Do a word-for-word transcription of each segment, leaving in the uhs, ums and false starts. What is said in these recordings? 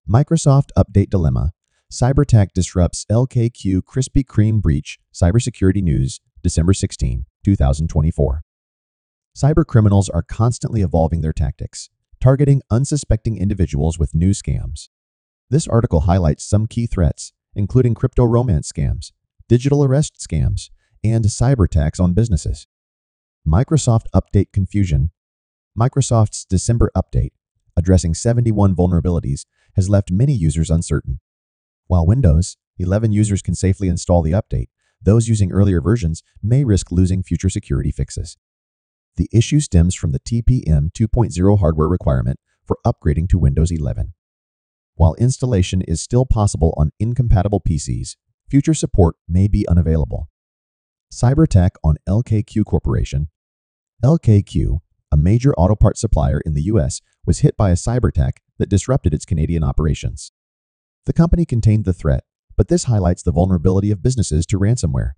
Microsoft Update Dilemma. CyberAttack disrupts L K Q Krispy Kreme breach. Cybersecurity News, December sixteenth, two thousand twenty-four. Cybercriminals are constantly evolving their tactics, targeting unsuspecting individuals with new scams. This article highlights some key threats, including crypto romance scams, digital arrest scams, and cyberattacks on businesses. Microsoft Update Confusion. Microsoft's December update, addressing seventy-one vulnerabilities, has left many users uncertain. While Windows eleven users can safely install the update, those using earlier versions may risk losing future security fixes. The issue stems from the T P M two point oh hardware requirement for upgrading to Windows eleven. While installation is still possible on incompatible P Cs, future support may be unavailable. Cyberattack on L K Q Corporation. L K Q, a major auto parts supplier in the U S, was hit by a cyberattack that disrupted its Canadian operations. The company contained the threat, but this highlights the vulnerability of businesses to ransomware.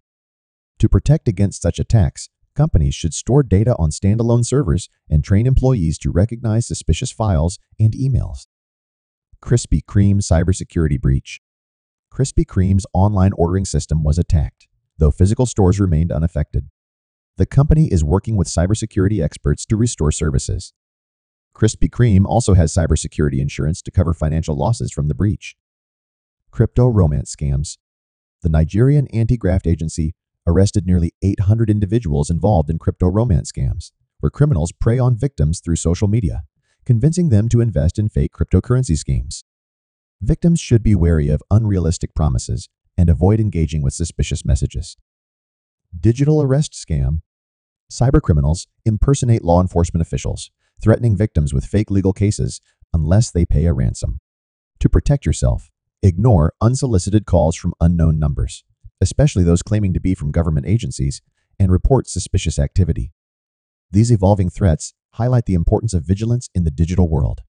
To protect against such attacks, companies should store data on standalone servers and train employees to recognize suspicious files and emails. Krispy Kreme cybersecurity breach. Krispy Kreme's online ordering system was attacked, though physical stores remained unaffected. The company is working with cybersecurity experts to restore services. Krispy Kreme also has cybersecurity insurance to cover financial losses from the breach. Crypto romance scams. The Nigerian anti-graft agency arrested nearly eight hundred individuals involved in crypto romance scams, where criminals prey on victims through social media, convincing them to invest in fake cryptocurrency schemes. Victims should be wary of unrealistic promises and avoid engaging with suspicious messages. Digital arrest scam. Cybercriminals impersonate law enforcement officials, threatening victims with fake legal cases unless they pay a ransom. To protect yourself, ignore unsolicited calls from unknown numbers, especially those claiming to be from government agencies, and report suspicious activity. These evolving threats highlight the importance of vigilance in the digital world.